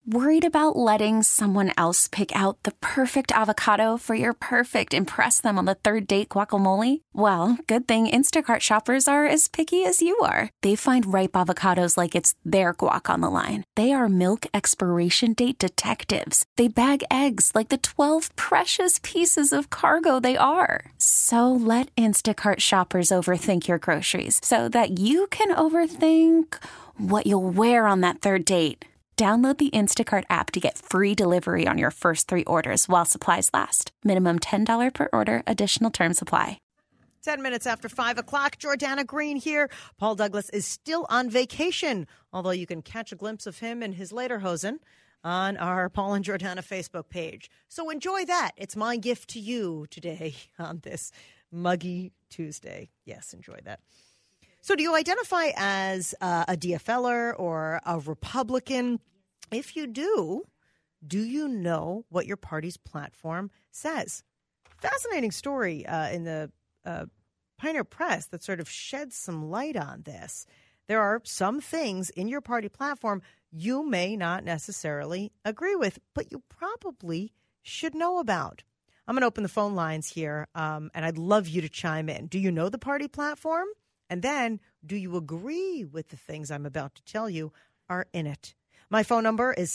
Worried about letting someone else pick out the perfect avocado for your perfect impress them on the third date guacamole? Well, good thing Instacart shoppers are as picky as you are. They find ripe avocados like it's their guac on the line. They are milk expiration date detectives. They bag eggs like the 12 precious pieces of cargo they are. So let Instacart shoppers overthink your groceries so that you can overthink what you'll wear on that third date. Download the Instacart app to get free delivery on your first 3 orders while supplies last. Minimum $10 per order. Additional terms apply. 10 minutes after 5 o'clock, Jordana Green here. Paul Douglas is still on vacation, although you can catch a glimpse of him in his lederhosen on our Paul and Jordana Facebook page. So enjoy that. It's my gift to you today on this muggy Tuesday. Yes, enjoy that. So do you identify as a DFLer or a Republican? If you do you know what your party's platform says? Fascinating story in the Pioneer Press that sort of sheds some light on this. There are some things in your party platform you may not necessarily agree with, but you probably should know about. I'm going to open the phone lines here, and I'd love you to chime in. Do you know the party platform? And then, do you agree with the things I'm about to tell you are in it? My phone number is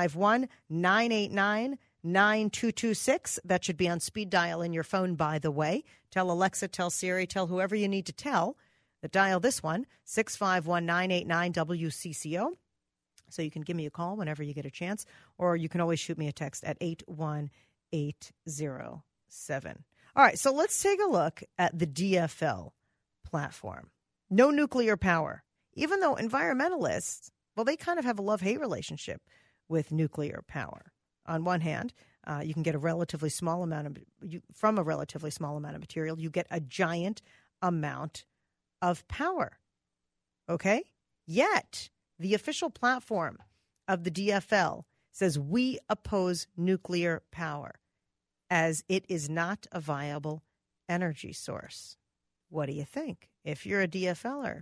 651-989-9226. That should be on speed dial in your phone, by the way. Tell Alexa, tell Siri, tell whoever you need to tell that dial this one, 651-989-WCCO. So you can give me a call whenever you get a chance, or you can always shoot me a text at 81807. All right, so let's take a look at the DFL platform. No nuclear power, even though environmentalists, well, they kind of have a love-hate relationship with nuclear power. On one hand, you can get a relatively small amount from a relatively small amount of material, you get a giant amount of power. Okay? Yet, the official platform of the DFL says we oppose nuclear power as it is not a viable energy source. What do you think? If you're a DFLer,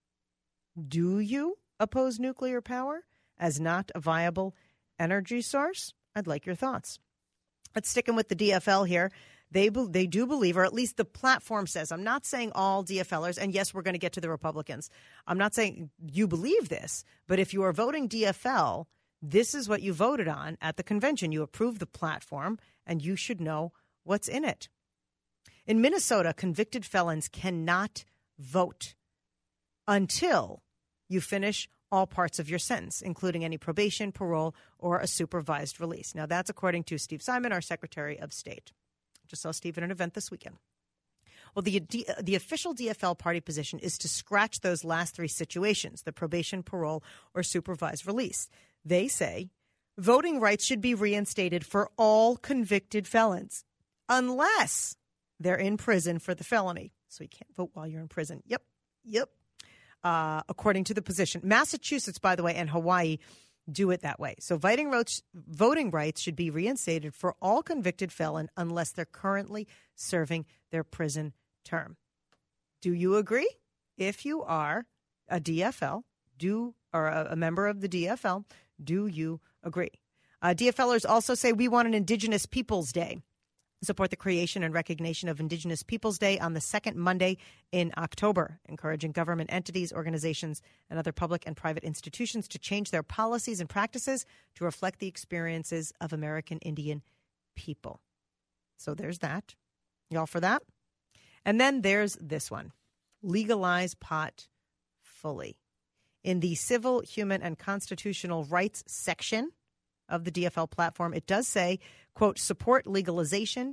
do you oppose nuclear power as not a viable energy source? I'd like your thoughts. Let's stick in with the DFL here. They do believe, or at least the platform says, I'm not saying all DFLers, and yes, we're going to get to the Republicans. I'm not saying you believe this, but if you are voting DFL, this is what you voted on at the convention. You approved the platform, and you should know what's in it. In Minnesota, convicted felons cannot vote until you finish all parts of your sentence, including any probation, parole, or a supervised release. Now, that's according to Steve Simon, our Secretary of State. Just saw Steve at an event this weekend. Well, the official DFL party position is to scratch those last 3 situations, the probation, parole, or supervised release. They say voting rights should be reinstated for all convicted felons unless they're in prison for the felony. So you can't vote while you're in prison. Yep. According to the position. Massachusetts, by the way, and Hawaii do it that way. So voting rights should be reinstated for all convicted felon unless they're currently serving their prison term. Do you agree? If you are a DFL, or a member of the DFL, do you agree? DFLers also say we want an Indigenous Peoples Day. Support the creation and recognition of Indigenous Peoples Day on the second Monday in October, encouraging government entities, organizations, and other public and private institutions to change their policies and practices to reflect the experiences of American Indian people. So there's that. Y'all for that? And then there's this one. Legalize pot fully. In the Civil, Human, and Constitutional Rights section of the DFL platform, it does say, quote, support legislation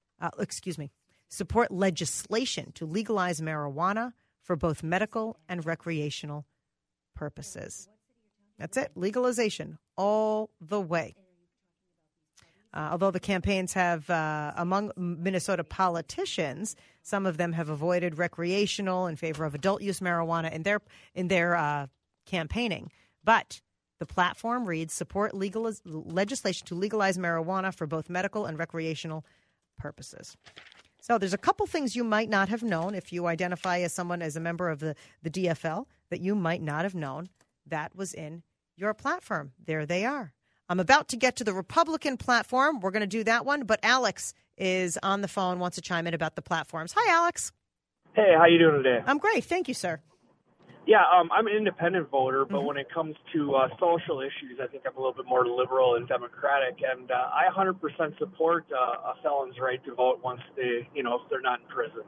to legalize marijuana for both medical and recreational purposes. That's it. Legalization all the way. Although the campaigns have, among Minnesota politicians, some of them have avoided recreational in favor of adult use marijuana in their campaigning. But the platform reads, support legislation to legalize marijuana for both medical and recreational purposes. So there's a couple things you might not have known if you identify as someone as a member of the DFL that you might not have known that was in your platform. There they are. I'm about to get to the Republican platform. We're going to do that one. But Alex is on the phone, wants to chime in about the platforms. Hi, Alex. Hey, how you doing today? I'm great. Thank you, sir. Yeah, I'm an independent voter, but when it comes to social issues, I think I'm a little bit more liberal and democratic. And I 100% support a felon's right to vote once they, if they're not in prison.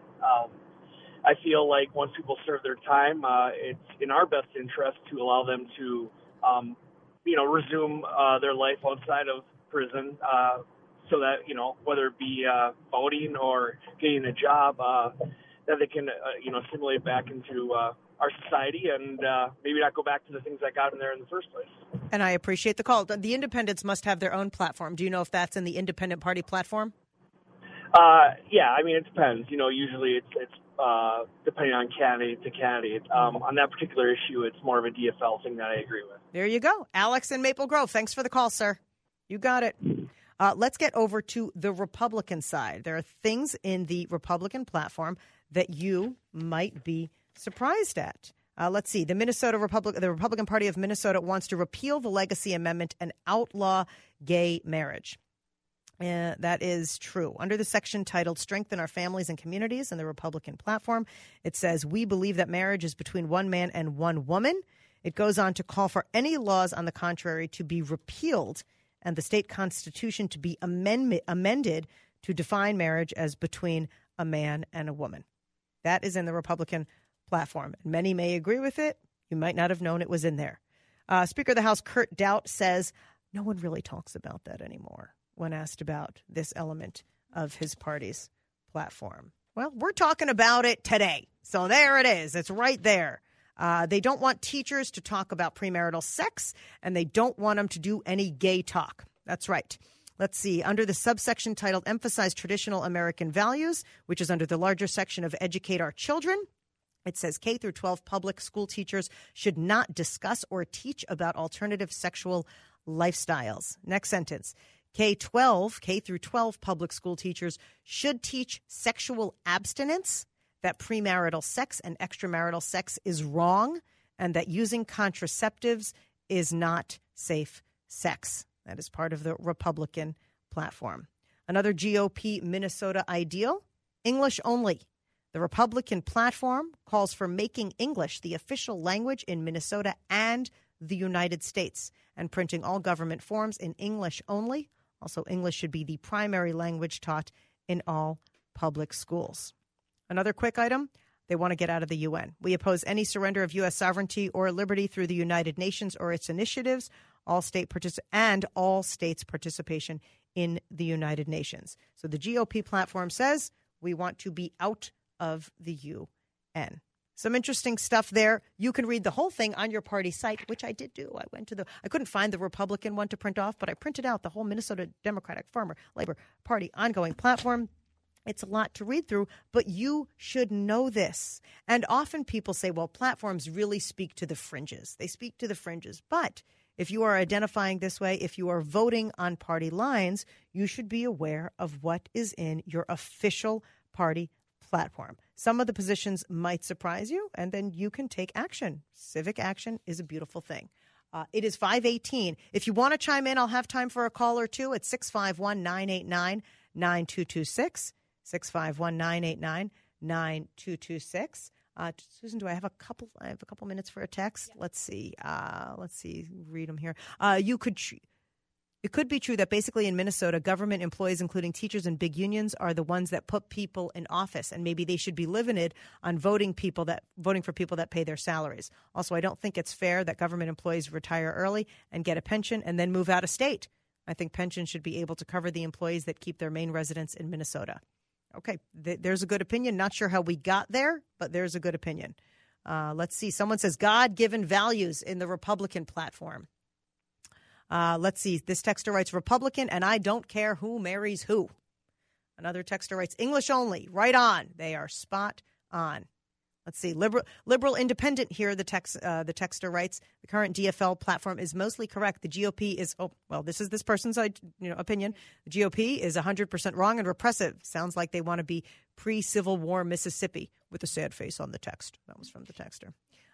I feel like once people serve their time, it's in our best interest to allow them to, resume their life outside of prison, so that whether it be voting or getting a job, that they can assimilate back into our society and maybe not go back to the things that got them there in the first place. And I appreciate the call. The independents must have their own platform. Do you know if that's in the Independent Party platform? Yeah, I mean, it depends. Usually it's depending on candidate to candidate. On that particular issue, it's more of a DFL thing that I agree with. There you go. Alex in Maple Grove. Thanks for the call, sir. You got it. Let's get over to the Republican side. There are things in the Republican platform that you might be surprised at. Let's see. The Republican Party of Minnesota wants to repeal the Legacy Amendment and outlaw gay marriage. That is true. Under the section titled Strengthen Our Families and Communities in the Republican platform, it says, we believe that marriage is between one man and one woman. It goes on to call for any laws on the contrary to be repealed and the state constitution to be amended to define marriage as between a man and a woman. That is in the Republican platform. And many may agree with it. You might not have known it was in there. Speaker of the House Kurt Daudt says no one really talks about that anymore when asked about this element of his party's platform. Well, we're talking about it today. So there it is. It's right there. They don't want teachers to talk about premarital sex, and they don't want them to do any gay talk. That's right. Let's see. Under the subsection titled Emphasize Traditional American Values, which is under the larger section of Educate Our Children, it says K through 12 public school teachers should not discuss or teach about alternative sexual lifestyles. Next sentence. K through 12 public school teachers should teach sexual abstinence, that premarital sex and extramarital sex is wrong, and that using contraceptives is not safe sex. That is part of the Republican platform. Another GOP Minnesota ideal, English only. The Republican platform calls for making English the official language in Minnesota and the United States and printing all government forms in English only. Also, English should be the primary language taught in all public schools. Another quick item, they want to get out of the UN. We oppose any surrender of U.S. sovereignty or liberty through the United Nations or its initiatives, all states' participation in the United Nations. So the GOP platform says we want to be out of the UN. Some interesting stuff there. You can read the whole thing on your party site, which I did do. I couldn't find the Republican one to print off, but I printed out the whole Minnesota Democratic Farmer Labor Party ongoing platform. It's a lot to read through, but you should know this. And often people say, well, platforms really speak to the fringes. They speak to the fringes. But if you are identifying this way, if you are voting on party lines, you should be aware of what is in your official party platform. Some of the positions might surprise you, and then you can take action. Civic action is a beautiful thing. It is 5:18. If you want to chime in, I'll have time for a call or two at 651-989-9226. 651-989-9226. Susan, do I have a couple? I have a couple minutes for a text. Yeah. Let's see. Read them here. It could be true that basically in Minnesota, government employees, including teachers and big unions, are the ones that put people in office, and maybe they should be limited on voting for people that pay their salaries. Also, I don't think it's fair that government employees retire early and get a pension and then move out of state. I think pensions should be able to cover the employees that keep their main residence in Minnesota. Okay, there's a good opinion. Not sure how we got there, but there's a good opinion. Let's see. Someone says God-given values in the Republican platform. Let's see. This texter writes Republican, and I don't care who marries who. Another texter writes English only. Right on. They are spot on. Let's see. Liberal independent here, the texter writes, the current DFL platform is mostly correct. The GOP is, this is this person's opinion. The GOP is 100% wrong and repressive. Sounds like they want to be pre-Civil War Mississippi with a sad face on the text. That was from the texter.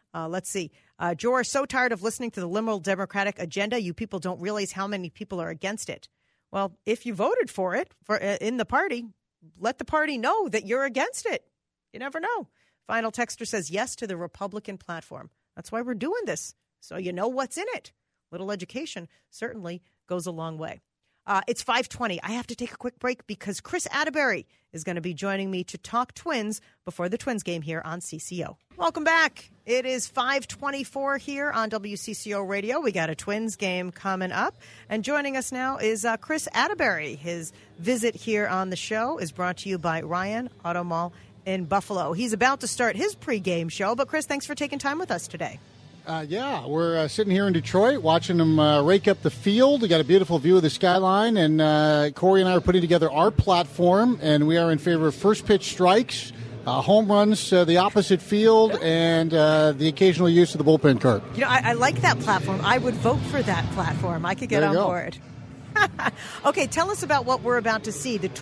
Let's see. George, so tired of listening to the liberal Democratic agenda. You people don't realize how many people are against it. Well, if you voted for it in the party, let the party know that you're against it. You never know. Final texter says yes to the Republican platform. That's why we're doing this, so you know what's in it. Little education certainly goes a long way. It's 5:20. I have to take a quick break because Chris Atterbury is going to be joining me to talk Twins before the Twins game here on CCO. Welcome back. It is 5:24 here on WCCO Radio. We got a Twins game coming up. And joining us now is Chris Atterbury. His visit here on the show is brought to you by Ryan Auto Mall in Buffalo. He's about to start his pregame show. But, Chris, thanks for taking time with us today. We're sitting here in Detroit watching them rake up the field. We got a beautiful view of the skyline, and Corey and I are putting together our platform, and we are in favor of first pitch strikes, home runs to the opposite field, and the occasional use of the bullpen cart. You know, I like that platform. I would vote for that platform. I could get on board. Okay, tell us about what we're about to see. The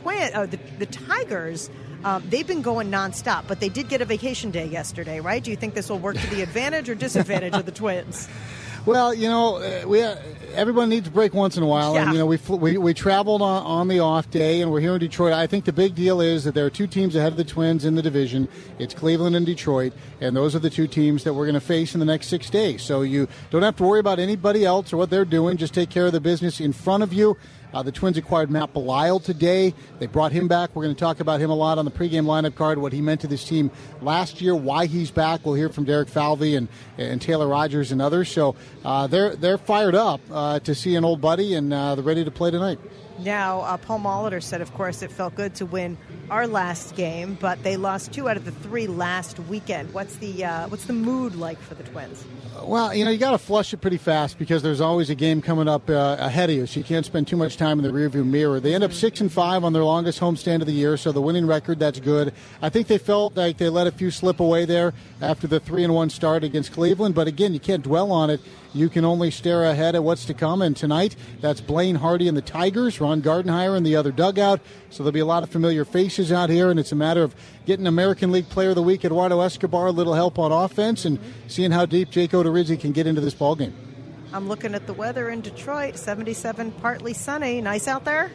Tigers. They've been going nonstop, but they did get a vacation day yesterday, right? Do you think this will work to the advantage or disadvantage of the Twins? Well, you know, everyone needs a break once in a while. Yeah. And, you know, we traveled on the off day, and we're here in Detroit. I think the big deal is that there are two teams ahead of the Twins in the division. It's Cleveland and Detroit, and those are the two teams that we're going to face in the next 6 days. So you don't have to worry about anybody else or what they're doing. Just take care of the business in front of you. The Twins acquired Matt Belisle today. They brought him back. We're going to talk about him a lot on the pregame lineup card, what he meant to this team last year, why he's back. We'll hear from Derek Falvey and Taylor Rogers and others. So they're fired up to see an old buddy, and they're ready to play tonight. Now, Paul Molitor said, of course, it felt good to win our last game, but they lost 2 out of the 3 last weekend. What's the mood like for the Twins? Well, you know, you got to flush it pretty fast because there's always a game coming up ahead of you, so you can't spend too much time in the rearview mirror. They end up 6-5 on their longest homestand of the year, so the winning record, that's good. I think they felt like they let a few slip away there after the 3-1 start against Cleveland, but again, you can't dwell on it. You can only stare ahead at what's to come, and tonight, that's Blaine Hardy and the Tigers, Ron Gardenhire in the other dugout, so there'll be a lot of familiar faces out here, and it's a matter of getting American League Player of the Week, Eduardo Escobar, a little help on offense, and seeing how deep Jake Odorizzi can get into this ballgame. I'm looking at the weather in Detroit, 77, partly sunny. Nice out there?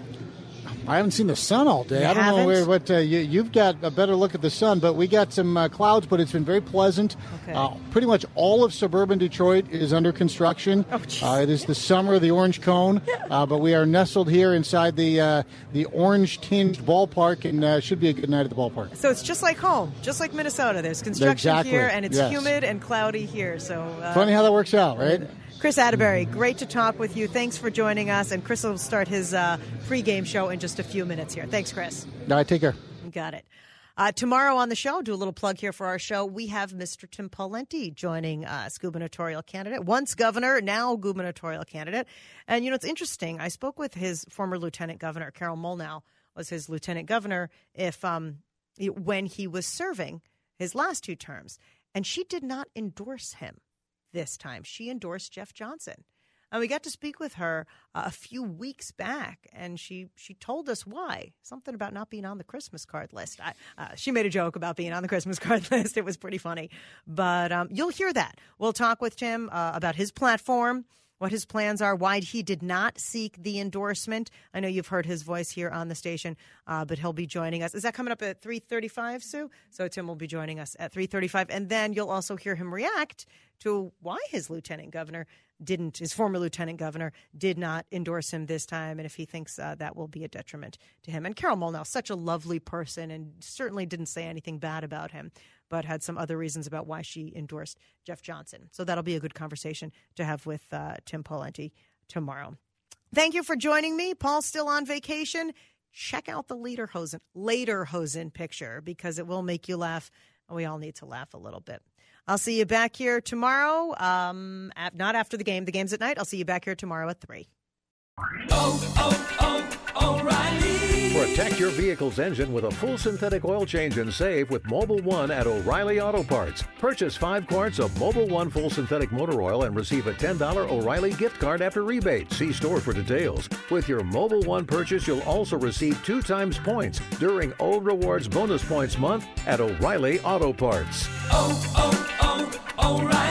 I haven't seen the sun all day. I don't know what you've got a better look at the sun, but we got some clouds, but it's been very pleasant. Okay. Pretty much all of suburban Detroit is under construction. It is the summer of the orange cone, but we are nestled here inside the orange-tinged ballpark, and should be a good night at the ballpark. So it's just like home, just like Minnesota. There's construction here, and it's humid and cloudy here. So funny how that works out, right? Chris Atterbury, great to talk with you. Thanks for joining us. And Chris will start his pregame show in just a few minutes here. Thanks, Chris. All right, take care. You got it. Tomorrow on the show, do a little plug here for our show. We have Mr. Tim Pawlenty joining us, gubernatorial candidate, once governor, now gubernatorial candidate. And, you know, it's interesting. I spoke with his former lieutenant governor, Carol Molnow, was his lieutenant governor, when he was serving his last 2 terms. And she did not endorse him this time. She endorsed Jeff Johnson. And we got to speak with her a few weeks back, and she told us why. Something about not being on the Christmas card list. She made a joke about being on the Christmas card list. It was pretty funny. But you'll hear that. We'll talk with Tim about his platform, what his plans are, why he did not seek the endorsement. I know you've heard his voice here on the station, but he'll be joining us. Is that coming up at 3:35, Sue? So Tim will be joining us at 3:35, and then you'll also hear him react to why his former lieutenant governor did not endorse him this time, and if he thinks that will be a detriment to him. And Carol Molnow, such a lovely person, and certainly didn't say anything bad about him, but had some other reasons about why she endorsed Jeff Johnson. So that'll be a good conversation to have with Tim Pawlenty tomorrow. Thank you for joining me. Paul's still on vacation. Check out the Lederhosen picture because it will make you laugh. We all need to laugh a little bit. I'll see you back here tomorrow. Not after the game. The game's at night. I'll see you back here tomorrow at 3. O'Reilly. Protect your vehicle's engine with a full synthetic oil change and save with Mobil 1 at O'Reilly Auto Parts. Purchase 5 quarts of Mobil 1 full synthetic motor oil and receive a $10 O'Reilly gift card after rebate. See store for details. With your Mobil 1 purchase, you'll also receive 2 times points during O Rewards Bonus Points Month at O'Reilly Auto Parts. O'Reilly.